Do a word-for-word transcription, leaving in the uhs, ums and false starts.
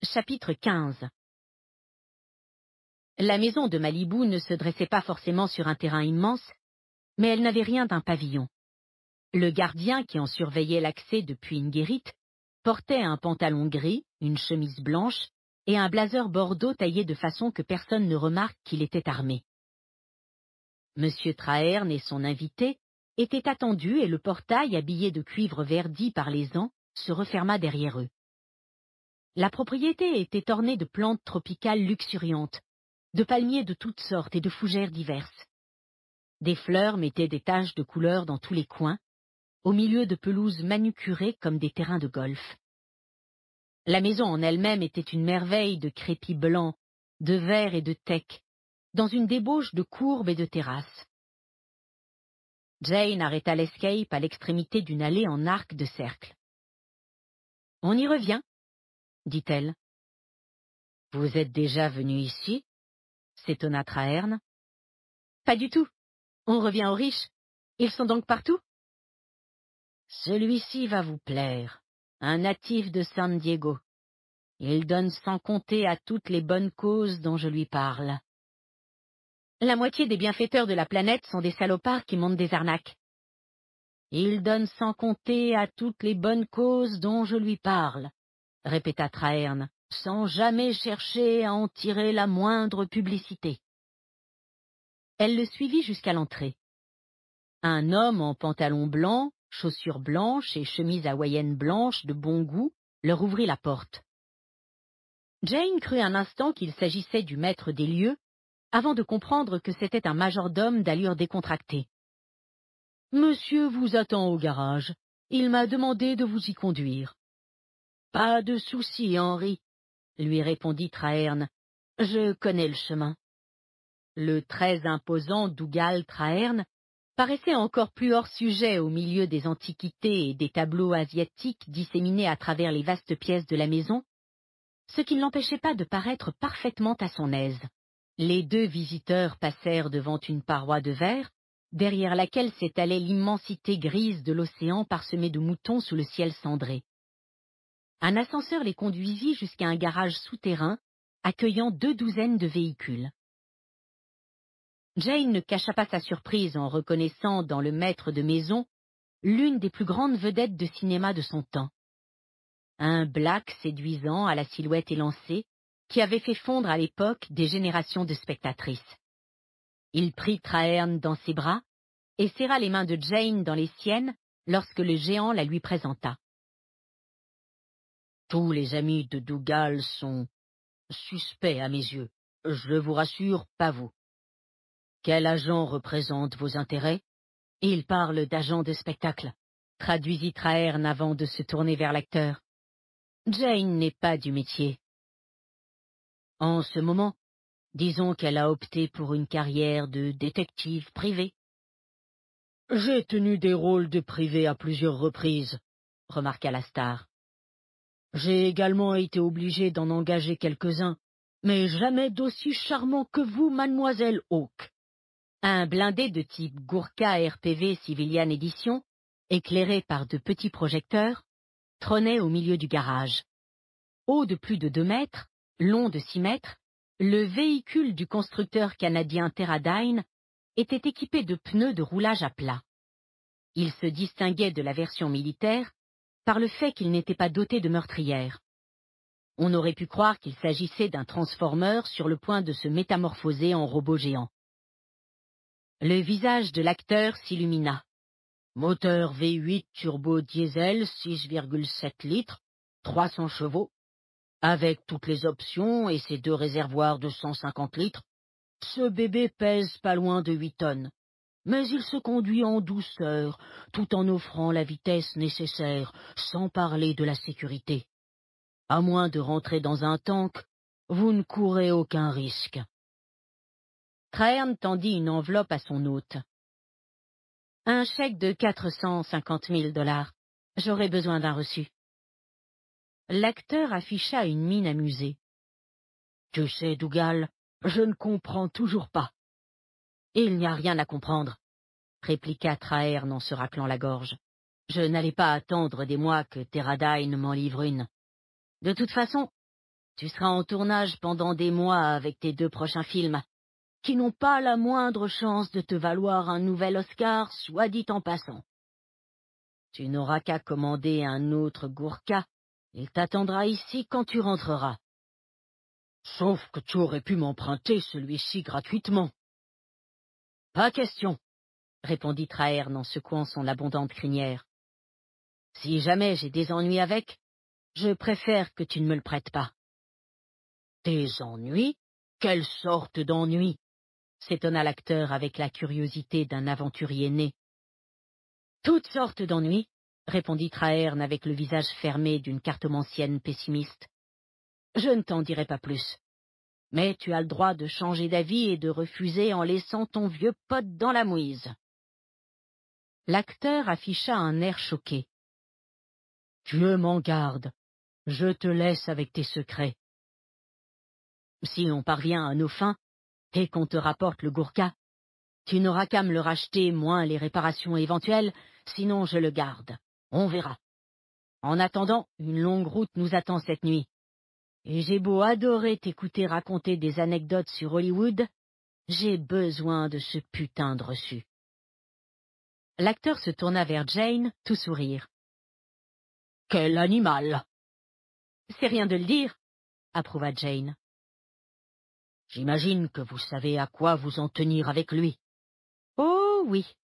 Chapitre quinze. La maison de Malibu ne se dressait pas forcément sur un terrain immense, mais elle n'avait rien d'un pavillon. Le gardien qui en surveillait l'accès depuis une guérite portait un pantalon gris, une chemise blanche et un blazer bordeaux taillé de façon que personne ne remarque qu'il était armé. Monsieur Traherne et son invité étaient attendus et le portail, habillé de cuivre verdi par les ans, se referma derrière eux. La propriété était ornée de plantes tropicales luxuriantes, de palmiers de toutes sortes et de fougères diverses. Des fleurs mettaient des taches de couleur dans tous les coins, au milieu de pelouses manucurées comme des terrains de golf. La maison en elle-même était une merveille de crépi blancs, de verre et de teck, dans une débauche de courbes et de terrasses. Jane arrêta l'Escape à l'extrémité d'une allée en arc de cercle. « On y revient », dit-elle. « Vous êtes déjà venu ici ?» s'étonna Traherne. « Pas du tout. On revient aux riches. Ils sont donc partout ?»« Celui-ci va vous plaire. Un natif de San Diego. Il donne sans compter à toutes les bonnes causes dont je lui parle. » « La moitié des bienfaiteurs de la planète sont des salopards qui montent des arnaques. »« Il donne sans compter à toutes les bonnes causes dont je lui parle. » répéta Traherne, sans jamais chercher à en tirer la moindre publicité. Elle le suivit jusqu'à l'entrée. Un homme en pantalon blanc, chaussures blanches et chemise hawaïenne blanche de bon goût leur ouvrit la porte. Jane crut un instant qu'il s'agissait du maître des lieux, avant de comprendre que c'était un majordome d'allure décontractée. « Monsieur vous attend au garage. Il m'a demandé de vous y conduire. »« Pas de souci, Henri, » lui répondit Traherne. « Je connais le chemin. » Le très imposant Dougal Traherne paraissait encore plus hors sujet au milieu des antiquités et des tableaux asiatiques disséminés à travers les vastes pièces de la maison, ce qui ne l'empêchait pas de paraître parfaitement à son aise. Les deux visiteurs passèrent devant une paroi de verre, derrière laquelle s'étalait l'immensité grise de l'océan parsemé de moutons sous le ciel cendré. Un ascenseur les conduisit jusqu'à un garage souterrain, accueillant deux douzaines de véhicules. Jane ne cacha pas sa surprise en reconnaissant dans le maître de maison l'une des plus grandes vedettes de cinéma de son temps. Un black séduisant à la silhouette élancée, qui avait fait fondre à l'époque des générations de spectatrices. Il prit Traherne dans ses bras et serra les mains de Jane dans les siennes lorsque le géant la lui présenta. « Tous les amis de Dougal sont suspects à mes yeux. Je vous rassure, pas vous. Quel agent représente vos intérêts ?»« Il parle d'agent de spectacle, » traduisit Traherne avant de se tourner vers l'acteur. « Jane n'est pas du métier. En ce moment, disons qu'elle a opté pour une carrière de détective privé. »« J'ai tenu des rôles de privé à plusieurs reprises, » remarqua la star. « J'ai également été obligé d'en engager quelques-uns, mais jamais d'aussi charmant que vous, mademoiselle Hawke. » Un blindé de type Gourka R P V Civilian Edition, éclairé par de petits projecteurs, trônait au milieu du garage. Haut de plus de deux mètres, long de six mètres, le véhicule du constructeur canadien Terradyne était équipé de pneus de roulage à plat. Il se distinguait de la version militaire par le fait qu'il n'était pas doté de meurtrière. On aurait pu croire qu'il s'agissait d'un transformeur sur le point de se métamorphoser en robot géant. Le visage de l'acteur s'illumina. Moteur V huit turbo diesel six virgule sept litres, trois cents chevaux. Avec toutes les options et ses deux réservoirs de cent cinquante litres, ce bébé pèse pas loin de huit tonnes. Mais il se conduit en douceur, tout en offrant la vitesse nécessaire, sans parler de la sécurité. À moins de rentrer dans un tank, vous ne courez aucun risque. Traherne tendit une enveloppe à son hôte. « Un chèque de quatre cent cinquante mille dollars. J'aurai besoin d'un reçu. » L'acteur afficha une mine amusée. « Tu sais, Dougal, je ne comprends toujours pas. »« Il n'y a rien à comprendre, » répliqua Traherne en se raclant la gorge. « Je n'allais pas attendre des mois que Terradyne m'en livre une. De toute façon, Tu seras en tournage pendant des mois avec tes deux prochains films, qui n'ont pas la moindre chance de te valoir un nouvel Oscar, soit dit en passant. Tu n'auras qu'à commander un autre Gourka, il t'attendra ici quand tu rentreras. Sauf que tu aurais pu m'emprunter celui-ci gratuitement. Pas question, répondit Traerne en secouant son abondante crinière. Si jamais j'ai des ennuis avec, je préfère que tu ne me le prêtes pas. Des ennuis? Quelle sorte d'ennuis? S'étonna l'acteur avec la curiosité d'un aventurier né. Toutes sortes d'ennuis, répondit Traerne avec le visage fermé d'une cartomancienne pessimiste. Je ne t'en dirai pas plus. Mais tu as le droit de changer d'avis et de refuser en laissant ton vieux pote dans la mouise. L'acteur afficha un air choqué. Dieu m'en garde, je te laisse avec tes secrets. Si on parvient à nos fins, et qu'on te rapporte le Gourka, tu n'auras qu'à me le racheter moins les réparations éventuelles, sinon je le garde. On verra. En attendant, une longue route nous attend cette nuit. Et j'ai beau adorer t'écouter raconter des anecdotes sur Hollywood, j'ai besoin de ce putain de reçu. L'acteur se tourna vers Jane, tout sourire. Quel animal! C'est rien de le dire, approuva Jane. J'imagine que vous savez à quoi vous en tenir avec lui. Oh oui,